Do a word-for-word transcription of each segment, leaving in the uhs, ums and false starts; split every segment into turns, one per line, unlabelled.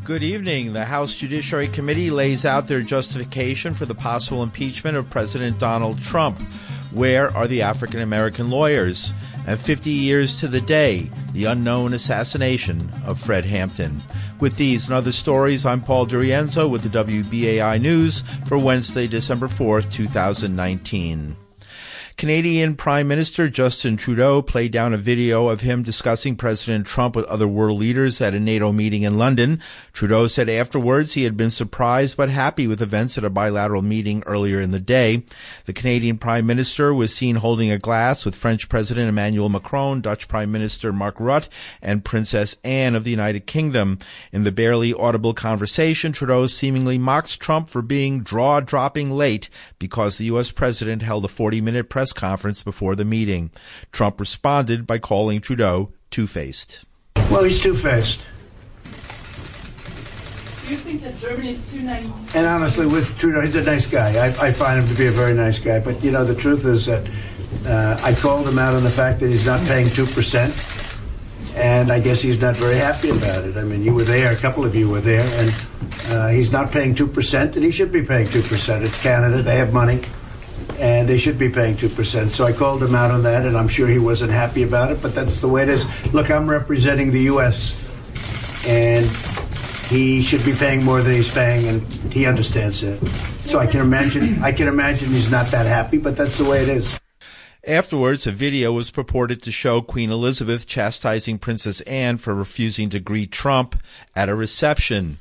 Good evening. The House Judiciary Committee lays out their justification for the possible impeachment of President Donald Trump. Where are the African-American lawyers? And fifty years to the day, the unknown assassination of Fred Hampton. With these and other stories, I'm Paul DiRienzo with the W B A I News for Wednesday, December fourth, two thousand nineteen. Canadian Prime Minister Justin Trudeau played down a video of him discussing President Trump with other world leaders at a NATO meeting in London. Trudeau said afterwards he had been surprised but happy with events at a bilateral meeting earlier in the day. The Canadian Prime Minister was seen holding a glass with French President Emmanuel Macron, Dutch Prime Minister Mark Rutte, and Princess Anne of the United Kingdom. In the barely audible conversation, Trudeau seemingly mocks Trump for being jaw-dropping late because the U S president held a forty-minute press conference before the meeting. Trump responded by calling Trudeau two-faced.
Well, he's two-faced.
Do you think that Germany is too naive?
And honestly, with Trudeau, he's a nice guy. I, I find him to be a very nice guy. But, you know, the truth is that uh, I called him out on the fact that he's not paying two percent. And I guess he's not very happy about it. I mean, you were there, a couple of you were there, and uh, he's not paying two percent, and he should be paying two percent. It's Canada, they have money, and they should be paying two percent. So I called him out on that, and I'm sure he wasn't happy about it, but that's the way it is. Look, I'm representing the U S, and he should be paying more than he's paying, and he understands it. So I can imagine, I can imagine he's not that happy, but that's the way it is.
Afterwards, a video was purported to show Queen Elizabeth chastising Princess Anne for refusing to greet Trump at a reception.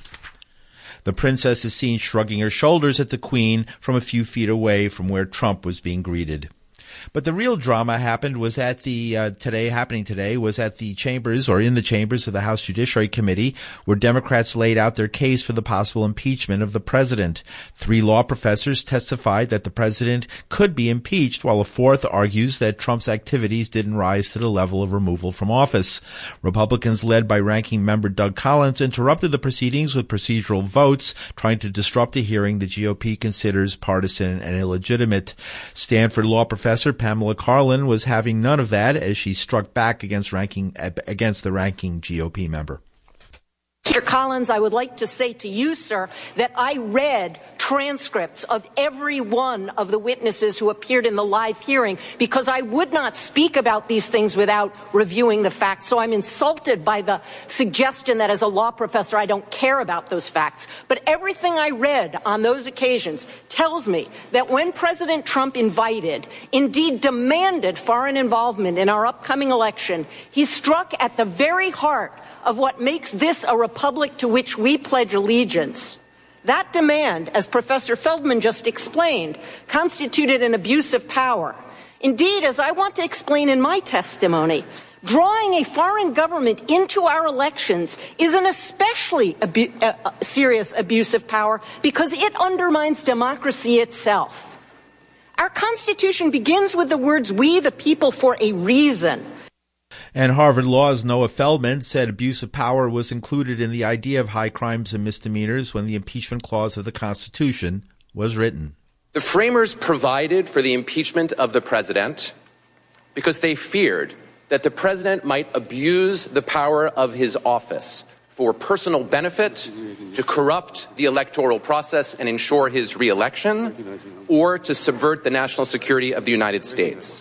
The princess is seen shrugging her shoulders at the Queen from a few feet away from where Trump was being greeted. But the real drama happened was at the uh, today happening today was at the chambers or in the chambers of the House Judiciary Committee, where Democrats laid out their case for the possible impeachment of the president. Three law professors testified that the president could be impeached, while a fourth argues that Trump's activities didn't rise to the level of removal from office. Republicans, led by Ranking Member Doug Collins, interrupted the proceedings with procedural votes, trying to disrupt a hearing the G O P considers partisan and illegitimate. Stanford law professor Pamela Karlan was having none of that as she struck back against ranking against the ranking G O P member.
Mister Collins, I would like to say to you, sir, that I read transcripts of every one of the witnesses who appeared in the live hearing because I would not speak about these things without reviewing the facts. So I'm insulted by the suggestion that as a law professor I don't care about those facts. But everything I read on those occasions tells me that when President Trump invited, indeed demanded, foreign involvement in our upcoming election, he struck at the very heart of what makes this a republic to which we pledge allegiance. That demand, as Professor Feldman just explained, constituted an abuse of power. Indeed, as I want to explain in my testimony, drawing a foreign government into our elections is an especially abu- uh, serious abuse of power because it undermines democracy itself. Our Constitution begins with the words, "We the people," for a reason.
And Harvard Law's Noah Feldman said abuse of power was included in the idea of high crimes and misdemeanors when the impeachment clause of the Constitution was written.
The framers provided for the impeachment of the president because they feared that the president might abuse the power of his office for personal benefit, to corrupt the electoral process and ensure his re-election, or to subvert the national security of the United States.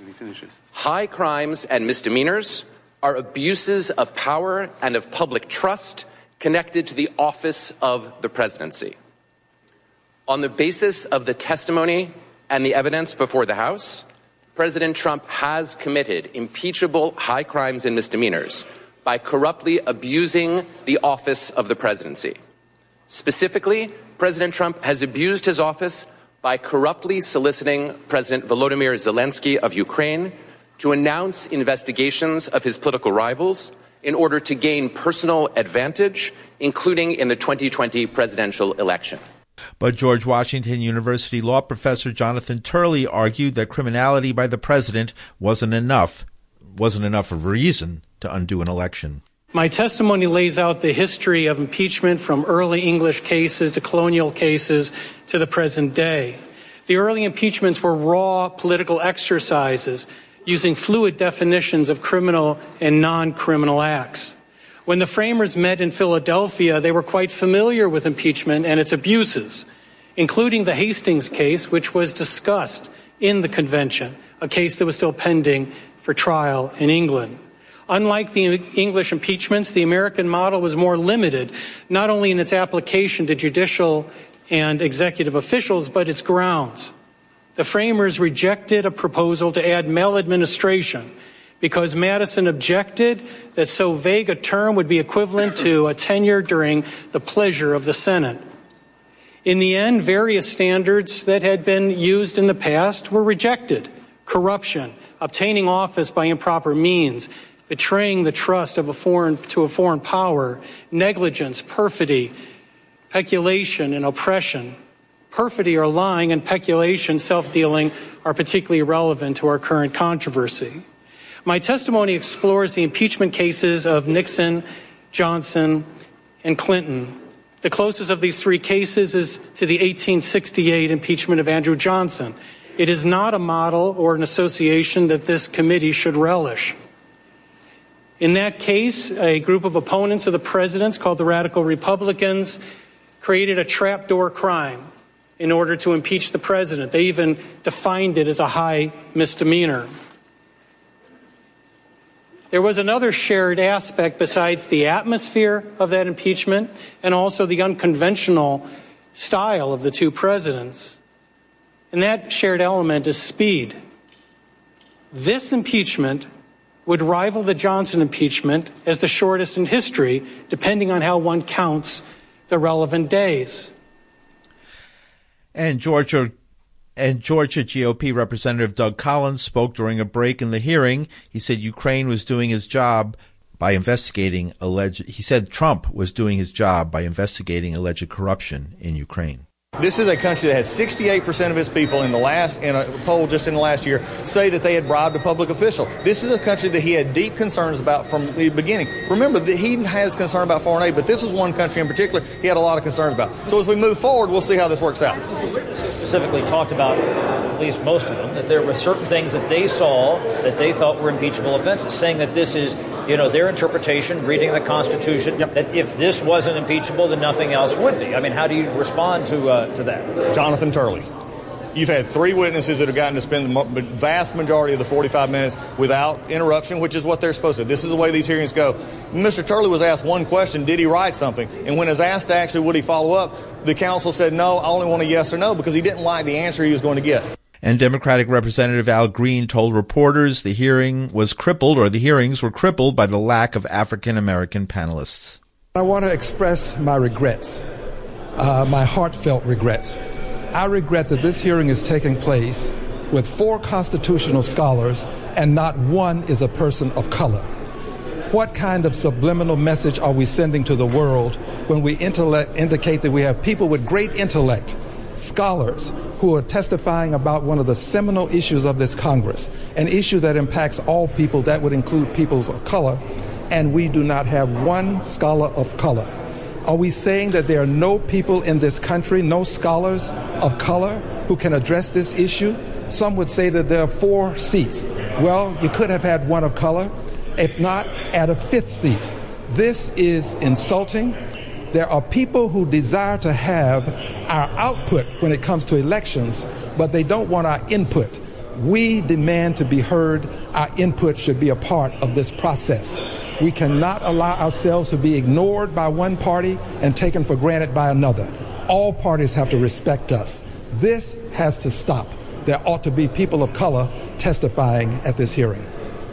High crimes and misdemeanors are abuses of power and of public trust connected to the office of the presidency. On the basis of the testimony and the evidence before the House, President Trump has committed impeachable high crimes and misdemeanors by corruptly abusing the office of the presidency. Specifically, President Trump has abused his office by corruptly soliciting President Volodymyr Zelensky of Ukraine to announce investigations of his political rivals in order to gain personal advantage, including in the twenty twenty presidential election.
But George Washington University law professor Jonathan Turley argued that criminality by the president wasn't enough, wasn't enough of a reason to undo an election.
My testimony lays out the history of impeachment from early English cases to colonial cases to the present day. The early impeachments were raw political exercises using fluid definitions of criminal and non-criminal acts. When the framers met in Philadelphia, they were quite familiar with impeachment and its abuses, including the Hastings case, which was discussed in the convention, a case that was still pending for trial in England. Unlike the English impeachments, the American model was more limited, not only in its application to judicial and executive officials, but its grounds. The framers rejected a proposal to add maladministration because Madison objected that so vague a term would be equivalent to a tenure during the pleasure of the Senate. In the end, various standards that had been used in the past were rejected: corruption, obtaining office by improper means, betraying the trust of a foreign to a foreign power, negligence, perfidy, peculation, and oppression. Perfidy or lying and peculation, self-dealing, are particularly relevant to our current controversy. My testimony explores the impeachment cases of Nixon, Johnson, and Clinton. The closest of these three cases is to the eighteen sixty-eight impeachment of Andrew Johnson. It is not a model or an association that this committee should relish. In that case, a group of opponents of the presidents, called the Radical Republicans, created a trapdoor crime in order to impeach the president. They even defined it as a high misdemeanor. There was another shared aspect besides the atmosphere of that impeachment and also the unconventional style of the two presidents. And that shared element is speed. This impeachment would rival the Johnson impeachment as the shortest in history, depending on how one counts the relevant days.
And Georgia and Georgia G O P Representative Doug Collins spoke during a break in the hearing. He said Ukraine was doing his job by investigating alleged. He said Trump was doing his job by investigating alleged corruption in Ukraine.
This is a country that had sixty-eight percent of its people in the last, in a poll just in the last year, say that they had bribed a public official. This is a country that he had deep concerns about from the beginning. Remember that he has concern about foreign aid, but this was one country in particular he had a lot of concerns about. So as we move forward, we'll see how this works out.
The witnesses specifically talked about, at least most of them, that there were certain things that they saw that they thought were impeachable offenses, saying that this is, you know, their interpretation, reading the Constitution, yep. that if this wasn't impeachable, then nothing else would be. I mean, how do you respond to uh, to that?
Jonathan Turley. You've had three witnesses that have gotten to spend the vast majority of the forty-five minutes without interruption, which is what they're supposed to. This is the way these hearings go. Mister Turley was asked one question: did he write something? And when was asked actually would he follow up, the counsel said no, I only want a yes or no, because he didn't like the answer he was going to get.
And Democratic Representative Al Green told reporters the hearing was crippled, or the hearings were crippled, by the lack of African-American panelists.
I want to express my regrets, uh, my heartfelt regrets. I regret that this hearing is taking place with four constitutional scholars and not one is a person of color. What kind of subliminal message are we sending to the world when we intellect, indicate that we have people with great intellect, scholars, who are testifying about one of the seminal issues of this Congress, an issue that impacts all people, that would include peoples of color, and we do not have one scholar of color? Are we saying that there are no people in this country, no scholars of color, who can address this issue? Some would say that there are four seats. Well, you could have had one of color, if not, add a fifth seat. This is insulting. There are people who desire to have our output when it comes to elections, but they don't want our input. We demand to be heard. Our input should be a part of this process. We cannot allow ourselves to be ignored by one party and taken for granted by another. All parties have to respect us. This has to stop. There ought to be people of color testifying at this hearing.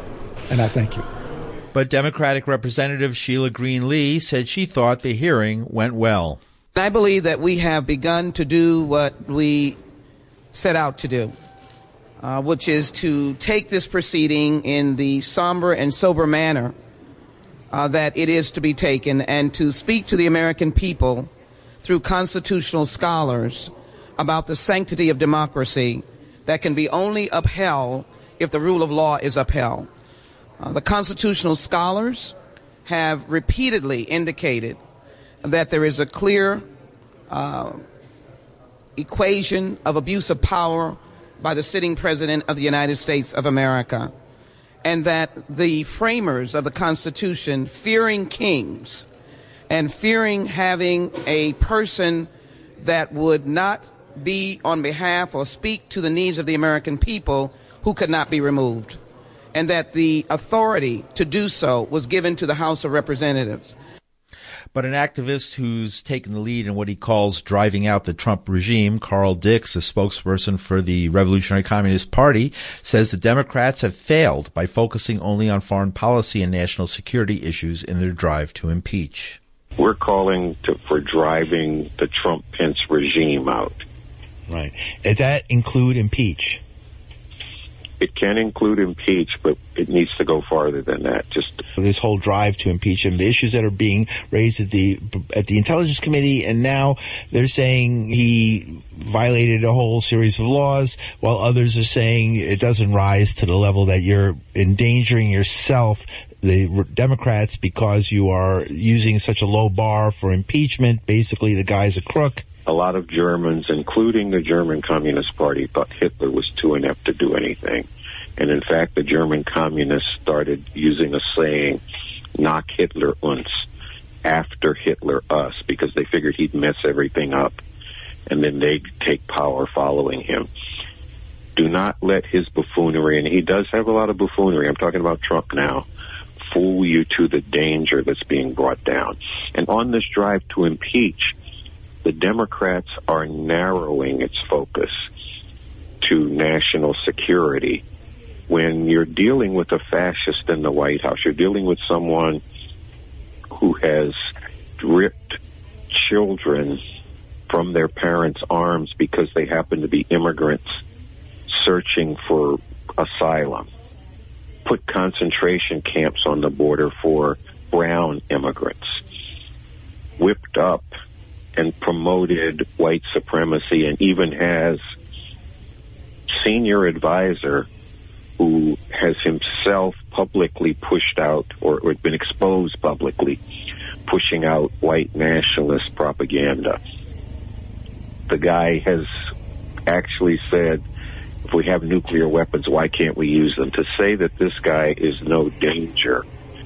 And I thank you.
But Democratic Representative Sheila Green Lee said she thought the hearing went well.
I believe that we have begun to do what we set out to do, uh, which is to take this proceeding in the somber and sober manner uh, that it is to be taken, and to speak to the American people through constitutional scholars about the sanctity of democracy that can be only upheld if the rule of law is upheld. Uh, the constitutional scholars have repeatedly indicated that there is a clear uh, equation of abuse of power by the sitting president of the United States of America. and that the framers of the Constitution, fearing kings and fearing having a person that would not be on behalf or speak to the needs of the American people, who could not be removed, and that the authority to do so was given to the House of Representatives.
But an activist who's taken the lead in what he calls driving out the Trump regime, Carl Dix, a spokesperson for the Revolutionary Communist Party, says the Democrats have failed by focusing only on foreign policy and national security issues in their drive to impeach.
We're calling to, for driving the Trump-Pence regime out.
Right. Does that include impeach?
It can include impeach, but it needs to go farther than that. Just
this whole drive to impeach him, the issues that are being raised at the at the Intelligence Committee, and now they're saying he violated a whole series of laws, while others are saying it doesn't rise to the level that you're endangering yourself, the Democrats, because you are using such a low bar for impeachment. Basically, the guy's a crook.
A lot of Germans, including the German Communist Party, thought Hitler was too inept to do anything. And in fact, the German communists started using a saying, "Nach Hitler uns," after Hitler us, because they figured he'd mess everything up, and then they'd take power following him. Do not let his buffoonery, and he does have a lot of buffoonery, I'm talking about Trump now, fool you to the danger that's being brought down. And on this drive to impeach, the Democrats are narrowing its focus to national security. When you're dealing with a fascist in the White House, you're dealing with someone who has ripped children from their parents' arms because they happen to be immigrants searching for asylum, put concentration camps on the border for brown immigrants, whipped up and promoted white supremacy, and even has senior advisor who has himself publicly pushed out or, or been exposed publicly, pushing out white nationalist propaganda. The guy has actually said, if we have nuclear weapons, why can't we use them? To say that this guy is no danger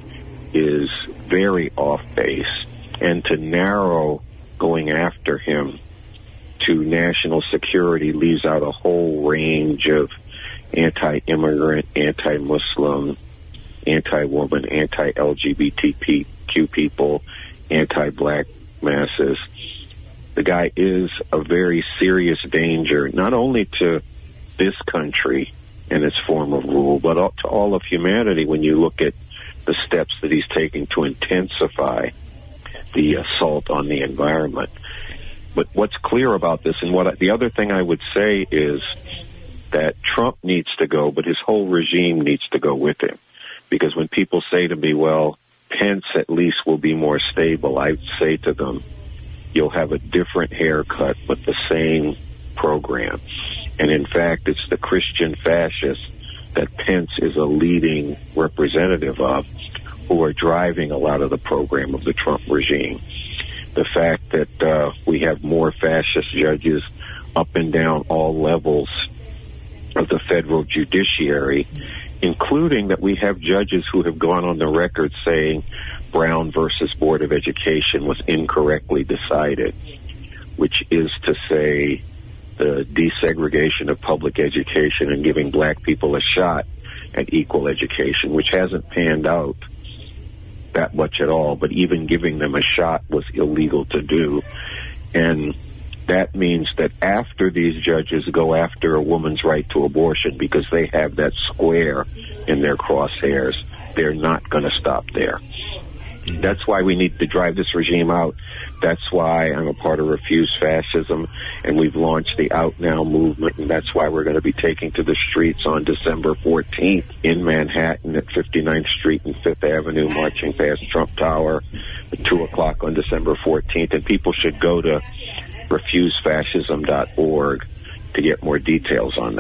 is very off base, and to narrow going after him to national security leaves out a whole range of anti-immigrant, anti-Muslim, anti-woman, anti-L G B T Q people, anti-black masses. The guy is a very serious danger, not only to this country and its form of rule, but to all of humanity when you look at the steps that he's taking to intensify the assault on the environment. But what's clear about this, and what I, the other thing I would say is that Trump needs to go, but his whole regime needs to go with him. Because when people say to me, well, Pence at least will be more stable, I say to them, you'll have a different haircut, but the same program. And in fact, it's the Christian fascists that Pence is a leading representative of who are driving a lot of the program of the Trump regime. The fact that uh, we have more fascist judges up and down all levels of the federal judiciary, including that we have judges who have gone on the record saying Brown versus Board of Education was incorrectly decided, which is to say the desegregation of public education and giving black people a shot at equal education, which hasn't panned out that much at all, but even giving them a shot was illegal to do. And that means that after these judges go after a woman's right to abortion because they have that square in their crosshairs, they're not going to stop there. That's why we need to drive this regime out. That's why I'm a part of Refuse Fascism, and we've launched the Out Now movement, and that's why we're going to be taking to the streets on December fourteenth in Manhattan at fifty-ninth Street and Fifth Avenue, marching past Trump Tower at two o'clock on December fourteenth. And people should go to refuse fascism dot org to get more details on that.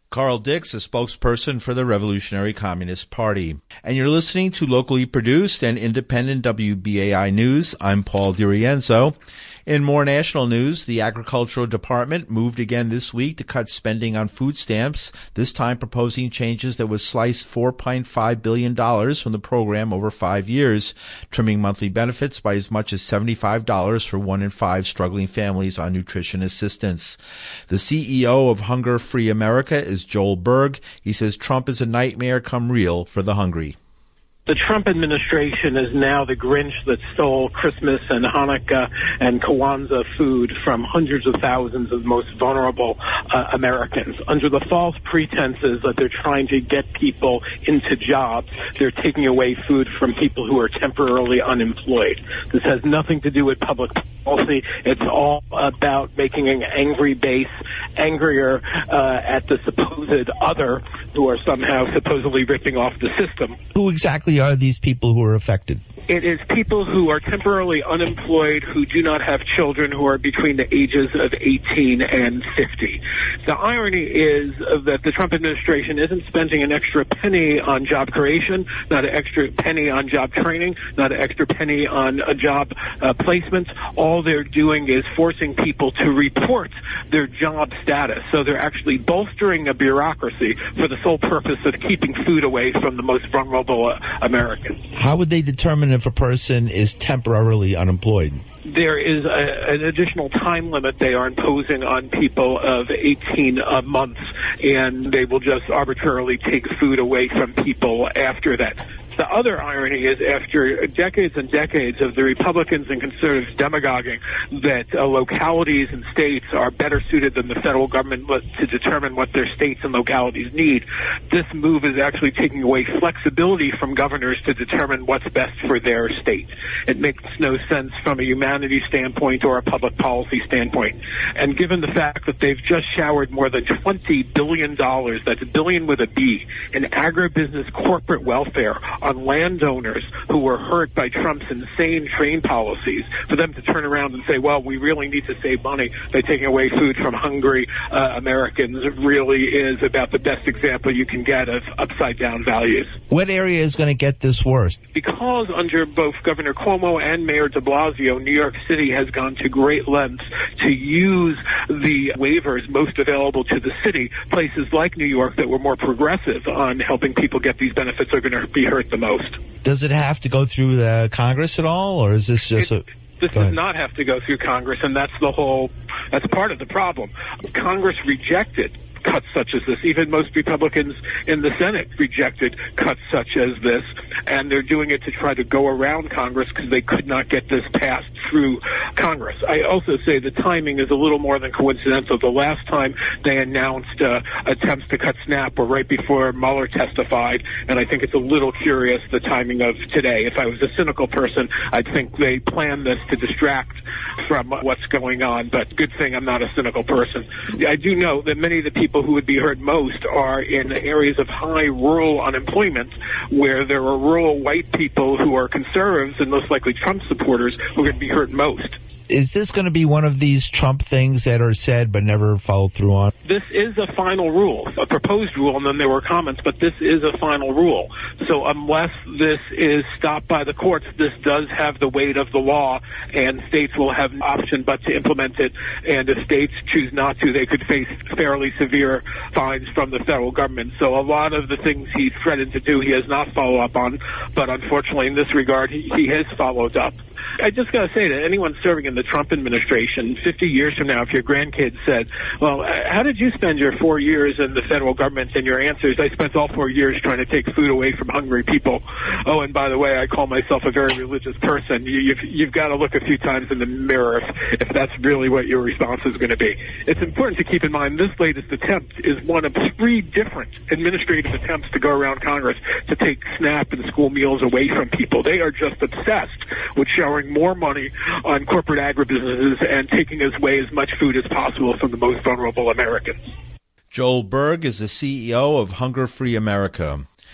Carl Dix, a spokesperson for the Revolutionary Communist Party. And you're listening to locally produced and independent W B A I News. I'm Paul DiRienzo. In more national news, the Agricultural Department moved again this week to cut spending on food stamps, this time proposing changes that would slice four point five billion dollars from the program over five years, trimming monthly benefits by as much as seventy-five dollars for one in five struggling families on nutrition assistance. The C E O of Hunger Free America is Joel Berg. He says Trump is a nightmare come real for the hungry.
The Trump administration is now the Grinch that stole Christmas and Hanukkah and Kwanzaa food from hundreds of thousands of the most vulnerable uh, Americans. Under the false pretenses that they're trying to get people into jobs, they're taking away food from people who are temporarily unemployed. This has nothing to do with public policy. It's all about making an angry base angrier uh, at the supposed other who are somehow supposedly ripping off the system.
Who exactly are these people who are affected?
It is people who are temporarily unemployed, who do not have children, who are between the ages of eighteen and fifty. The irony is that the Trump administration isn't spending an extra penny on job creation, not an extra penny on job training, not an extra penny on a job uh, placements. All they're doing is forcing people to report their job status. So they're actually bolstering a bureaucracy for the sole purpose of keeping food away from the most vulnerable uh, Americans.
How would they determine if a person is temporarily unemployed?
There is a, an additional time limit they are imposing on people of eighteen uh, months, and they will just arbitrarily take food away from people after that. The other irony is after decades and decades of the Republicans and conservatives demagoguing that uh, localities and states are better suited than the federal government to determine what their states and localities need, this move is actually taking away flexibility from governors to determine what's best for their state. It makes no sense from a humanities standpoint or a public policy standpoint. And given the fact that they've just showered more than twenty billion dollars, that's a billion with a B, in agribusiness corporate welfare on landowners who were hurt by Trump's insane trade policies, for them to turn around and say, well, we really need to save money by taking away food from hungry uh, Americans really is about the best example you can get of upside-down values.
What area is going to get this worse?
Because under both Governor Cuomo and Mayor de Blasio, New York City has gone to great lengths to use the waivers most available to the city. Places like New York that were more progressive on helping people get these benefits are going to be hurt the most.
Does it have to go through the Congress at all, or is this just
it,
a...
This does not have to go through Congress, and that's the whole, that's part of the problem. Congress rejected cuts such as this. Even most Republicans in the Senate rejected cuts such as this, and they're doing it to try to go around Congress because they could not get this passed through Congress. I also say the timing is a little more than coincidental. The last time they announced uh, attempts to cut SNAP were right before Mueller testified, and I think it's a little curious the timing of today. If I was a cynical person, I'd think they planned this to distract from what's going on, but good thing I'm not a cynical person. I do know that many of the people who would be hurt most are in areas of high rural unemployment, where there are rural white people who are conservatives and most likely Trump supporters who are going to be hurt most.
Is this going to be one of these Trump things that are said but never followed through on?
This is a final rule, a proposed rule, and then there were comments, but this is a final rule. So unless this is stopped by the courts, this does have the weight of the law, and states will have an option but to implement it. And if states choose not to, they could face fairly severe fines from the federal government. So a lot of the things he threatened to do, he has not followed up on, but unfortunately in this regard, he, he has followed up. I just got to say that anyone serving in the Trump administration, fifty years from now, if your grandkids said, well, how did you spend your four years in the federal government? And your answer is, I spent all four years trying to take food away from hungry people. Oh, and by the way, I call myself a very religious person. You, you've, you've got to look a few times in the mirror if, if that's really what your response is going to be. It's important to keep in mind this latest attempt is one of three different administrative attempts to go around Congress to take SNAP and school meals away from people. They are just obsessed with showering more money on corporate agribusinesses and taking away as much food as possible from the most vulnerable Americans.
Joel Berg is the C E O of Hunger Free America.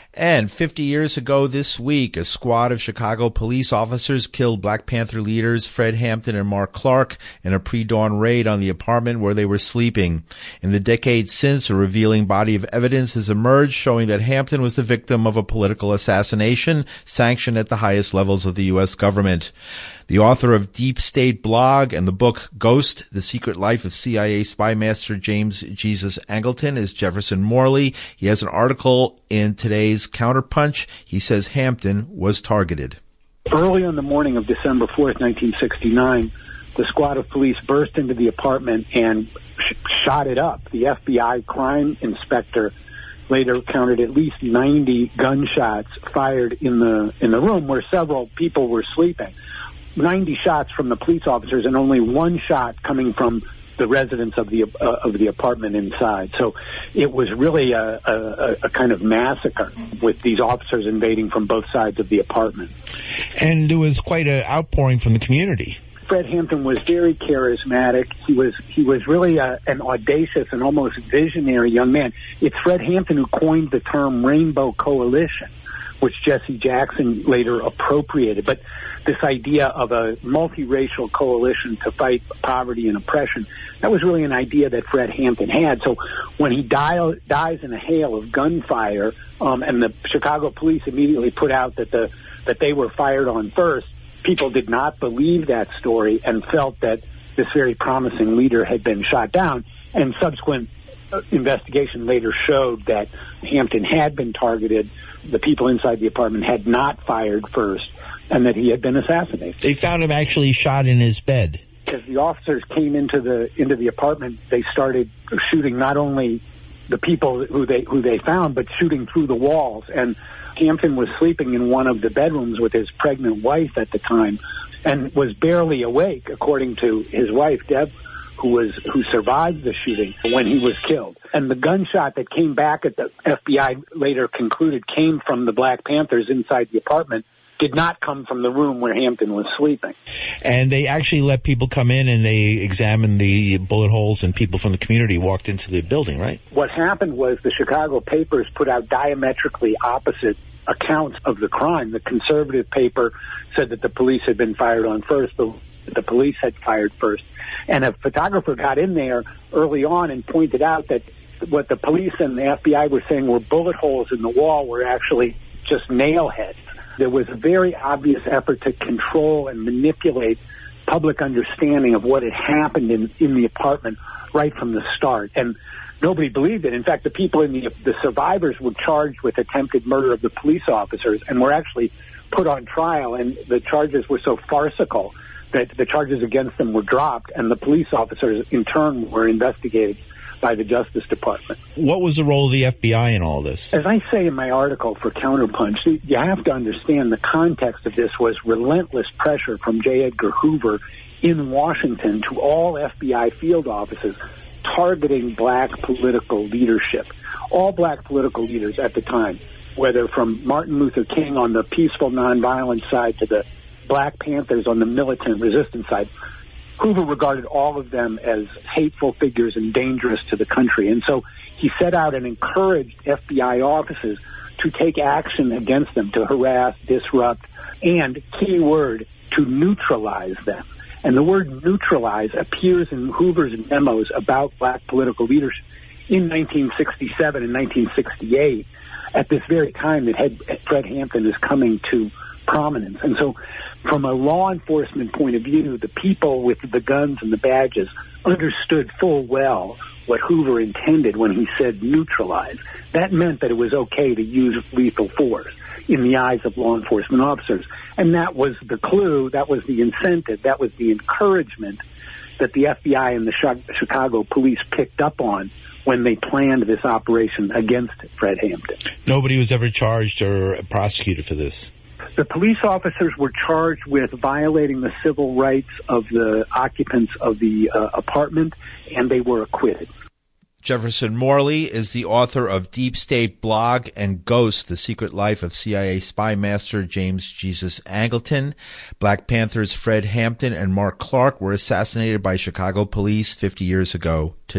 And fifty years ago this week, a squad of Chicago police officers killed Black Panther leaders Fred Hampton and Mark Clark in a pre-dawn raid on the apartment where they were sleeping. In the decades since, a revealing body of evidence has emerged showing that Hampton was the victim of a political assassination sanctioned at the highest levels of the U S government. The author of Deep State blog and the book Ghost, The Secret Life of C I A Spy Master James Jesus Angleton is Jefferson Morley. He has an article in today's Counterpunch. He says Hampton was targeted.
Early on the morning of December fourth, nineteen sixty-nine, the squad of police burst into the apartment and sh- shot it up. The F B I crime inspector later counted at least ninety gunshots fired in the in the room where several people were sleeping. ninety shots from the police officers and only one shot coming from the residents of the uh, of the apartment inside. So it was really a, a, a kind of massacre with these officers invading from both sides of the apartment.
And there was quite an outpouring from the community.
Fred Hampton was very charismatic. He was he was really a, an audacious and almost visionary young man. It's Fred Hampton who coined the term Rainbow Coalition, which Jesse Jackson later appropriated. But this idea of a multiracial coalition to fight poverty and oppression, that was really an idea that Fred Hampton had. So when he die, dies in a hail of gunfire, um, and the Chicago police immediately put out that the that they were fired on first, people did not believe that story and felt that this very promising leader had been shot down. And subsequent uh, investigation later showed that Hampton had been targeted. The people inside the apartment had not fired first, and that he had been assassinated.
They found him actually shot in his bed.
As the officers came into the into the apartment, they started shooting not only the people who they who they found, but shooting through the walls. And Hampton was sleeping in one of the bedrooms with his pregnant wife at the time, and was barely awake, according to his wife, Deb, who was who survived the shooting when he was killed. And the gunshot that came back at the F B I later concluded came from the Black Panthers inside the apartment, did not come from the room where Hampton was sleeping.
And they actually let people come in and they examined the bullet holes, and people from the community walked into the building, right?
What happened was the Chicago papers put out diametrically opposite accounts of the crime. The conservative paper said that the police had been fired on first, but the police had fired first. And a photographer got in there early on and pointed out that what the police and the F B I were saying were bullet holes in the wall were actually just nail heads. There was a very obvious effort to control and manipulate public understanding of what had happened in, in the apartment right from the start. And nobody believed it. In fact, the people in the, the survivors were charged with attempted murder of the police officers and were actually put on trial. And the charges were so farcical that the charges against them were dropped, and the police officers in turn were investigated by the Justice Department.
What was the role of the F B I in all this?
As I say in my article for Counterpunch, you have to understand the context of this was relentless pressure from J. Edgar Hoover in Washington to all F B I field offices targeting black political leadership. All black political leaders at the time, whether from Martin Luther King on the peaceful, nonviolent side to the Black Panthers on the militant resistance side, Hoover regarded all of them as hateful figures and dangerous to the country. And so he set out and encouraged F B I offices to take action against them, to harass, disrupt, and, key word, to neutralize them. And the word neutralize appears in Hoover's memos about black political leadership in nineteen sixty-seven and nineteen sixty-eight, at this very time that Fred Hampton is coming to prominence. And so from a law enforcement point of view, the people with the guns and the badges understood full well what Hoover intended when he said neutralize. That meant that it was okay to use lethal force in the eyes of law enforcement officers. And that was the clue, that was the incentive, that was the encouragement that the F B I and the Chicago police picked up on when they planned this operation against Fred Hampton.
Nobody was ever charged or prosecuted for this?
The police officers were charged with violating the civil rights of the occupants of the uh, apartment, and they were acquitted.
Jefferson Morley is the author of Deep State blog and Ghost, The Secret Life of C I A Spy Master James Jesus Angleton. Black Panthers Fred Hampton and Mark Clark were assassinated by Chicago police fifty years ago today.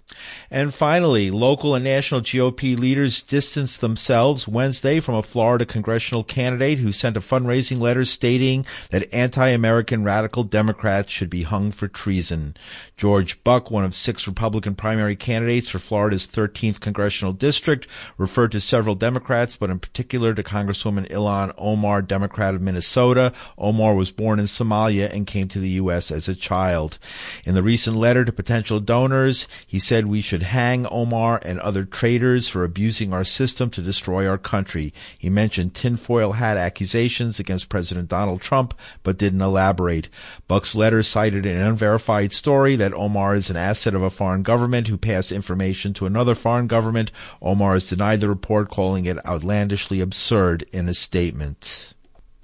And finally, local and national G O P leaders distanced themselves Wednesday from a Florida congressional candidate who sent a fundraising letter stating that anti-American radical Democrats should be hung for treason. George Buck, one of six Republican primary candidates for Florida's thirteenth congressional district, referred to several Democrats, but in particular to Congresswoman Ilhan Omar, Democrat of Minnesota. Omar was born in Somalia and came to the U S as a child. In the recent letter to potential donors, he said we should hang Omar and other traitors for abusing our system to destroy our country. He mentioned tinfoil hat accusations against President Donald Trump, but didn't elaborate. Buck's letter cited an unverified story that Omar is an asset of a foreign government who passed information to another foreign government. Omar has denied the report, calling it outlandishly absurd in a statement.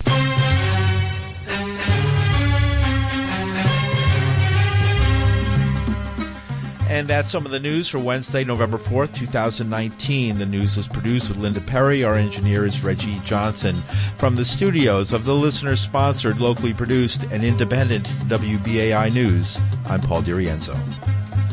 And that's some of the news for Wednesday, November fourth, twenty nineteen. The news was produced with Linda Perry. Our engineer is Reggie Johnson. From the studios of the listener-sponsored, locally produced, and independent W B A I News, I'm Paul DiRienzo.